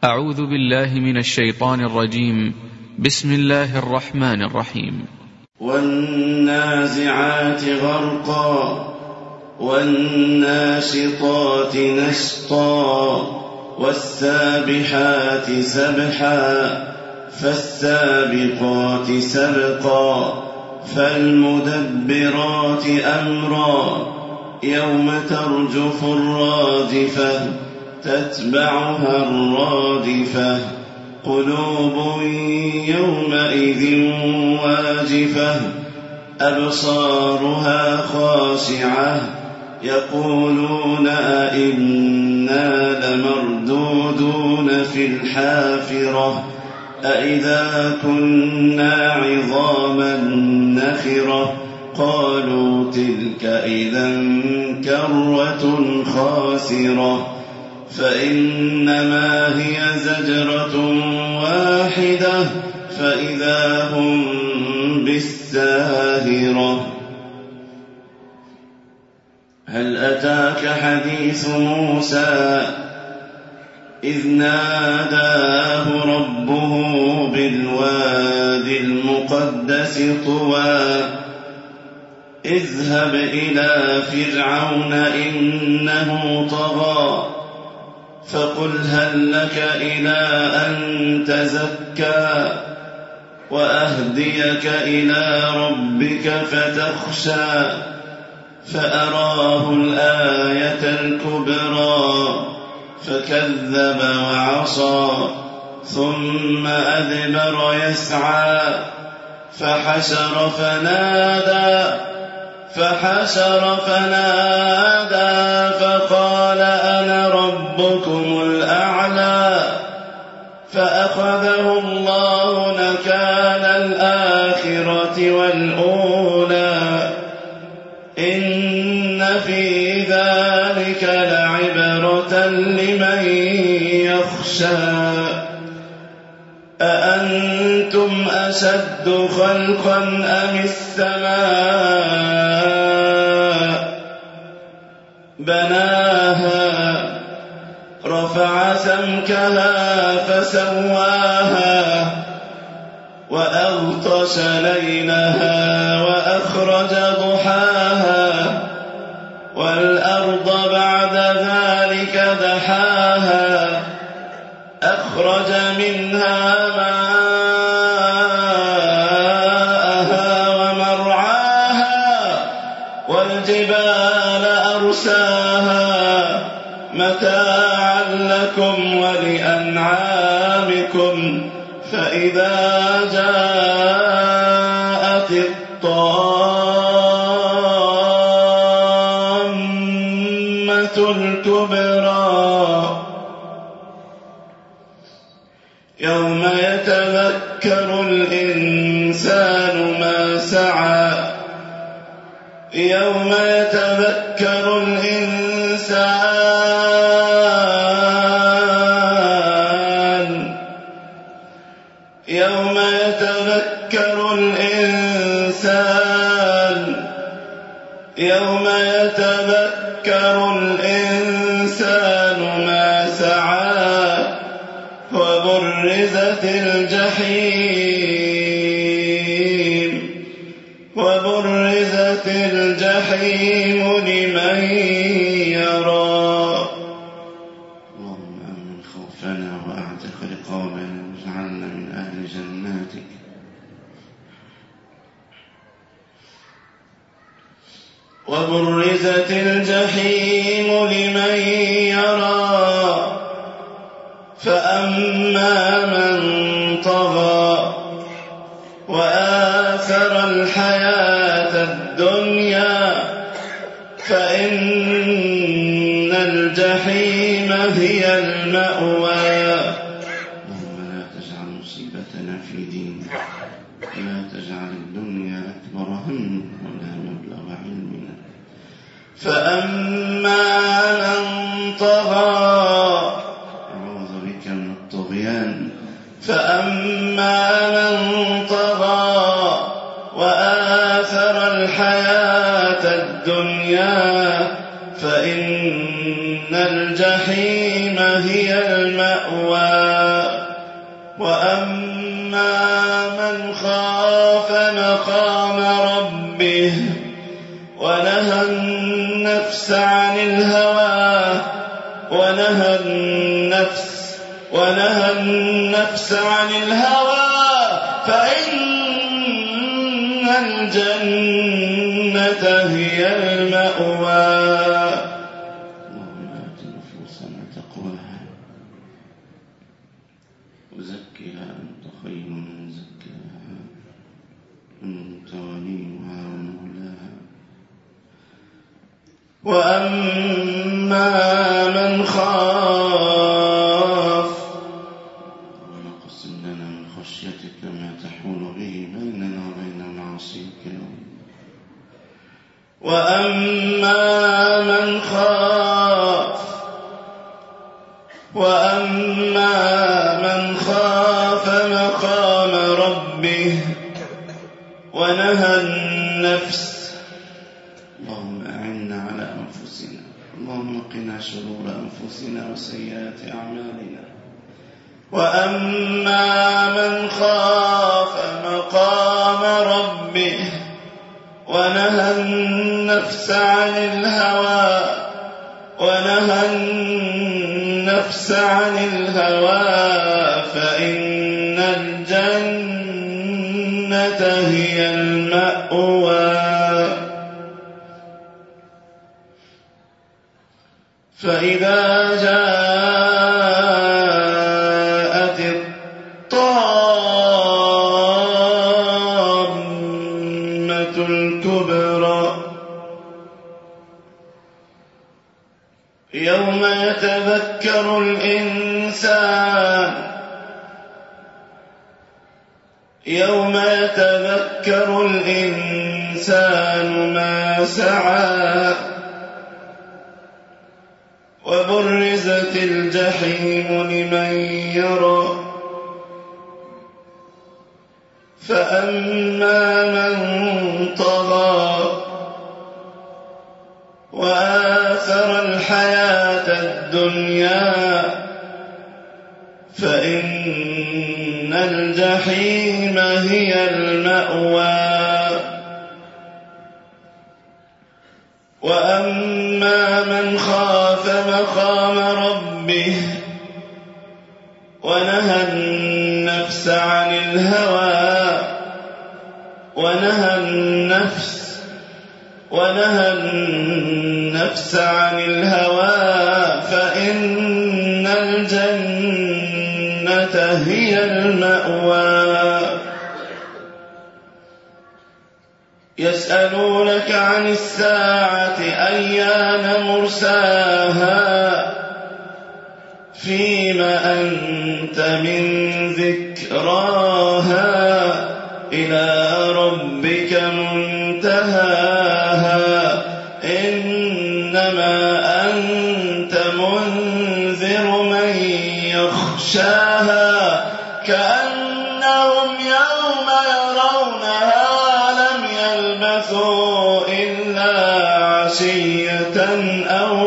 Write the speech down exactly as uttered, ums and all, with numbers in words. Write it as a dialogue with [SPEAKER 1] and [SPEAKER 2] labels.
[SPEAKER 1] أعوذ بالله من الشيطان الرجيم. بسم الله الرحمن الرحيم.
[SPEAKER 2] والنازعات غرقا والناشطات نشطا والسابحات سبحا فالسابقات سبقا فالمدبرات أمرا يوم ترجف الراجفة تتبعها الرادفة قلوب يومئذ واجفة أبصارها خاشعة يقولون أئنا لمردودون في الحافرة أئذا كنا عظاما نخرة قالوا تلك إذا كرة خاسرة فإنما هي زجرة واحدة فإذا هم بالساهرة. هل أتاك حديث موسى إذ ناداه ربه بالوادي المقدس طوى اذهب إلى فرعون إنه طغى فقل هل لك إلى أن تزكى وأهديك إلى ربك فتخشى فأراه الآية الكبرى فكذب وعصى ثم أدبر يسعى فحشر فنادى فحشر فنادى فقال أنا ربكم الأعلى فأخذه الله نكال الآخرة والأولى إن في ذلك لعبرة لمن يخشى أأنتم أشد خلقا أم السماء بناها رفع سمكها فسواها وأغطش ليلها وأخرج ضحاها والأرض بعد ذلك دحاها أخرج منها ماءها ومرعاها والجبال أرساها متاعا لكم ولأنعامكم فإذا جاءت الطامة الكبرى يوم يتذكر الإنسان ما سعى يوم يتذكر الإنسان يوم يتذكر الإنسان يوم يتذكر الإنسان ما سعى وبرزت الجحيم وبرزت الجحيم لمن يرى. اللهم أمن خوفنا وأعتق رقابنا واجعلنا من أهل جناتك. وبرزت الجحيم لمن يرى فأما من طغى وآثر الحياة الدنيا فإن الجحيم هي المأوى. اللهم لا تجعل مصيبتنا في ديننا لا تجعل الدنيا أكبر همنا ولا مبلغ علمنا. فأما من طغى فأما من طغى وآثر الحياة الدنيا فإن الجحيم هي المأوى. وأما من خاف مقام ربه ونهى النفس عن الهوى ونهى النفس ونهى النفس عن الهوى فإن الجنة هي المأوى. اللهم آت نفوسنا تقواها وزكها أنت خير من زكاها أنت وليها ومولاها. وأما من خاف ونقسم لنا من خشيتك ما تحول به بيننا وبين معصيك. وأما من خاف وأما من خاف مقام ربه ونهى النفس. اللهم أعنا على أنفسنا، اللهم قنا شرور أنفسنا وسيئات أعمالنا. وأما من خاف مقام ربه ونهى النفس عن الهوى ونهى النفس عن الهوى فإن الجنة هي المأوى. فإذا جاءت الطامة الكبرى يوم يتذكر الإنسان يوم يتذكر الإنسان ما سعى وبرزت الجحيم لمن يرى. فأما من طغى وآثر الحياة الدنيا فإن الجحيم هي المأوى. وأما من خاف مقام ربه ونهى النفس عن الهوى ونهى النفس ونهى النفس عن الهوى فإن الجنة هي المأوى. يسألونك عن الساعة أيان مرساها فيما أنت من ذكراها إلى ربك منتهاها إنما أنت منذر من يخشاها كأنهم يوم يرونها لم يلبثوا إلا عشية أو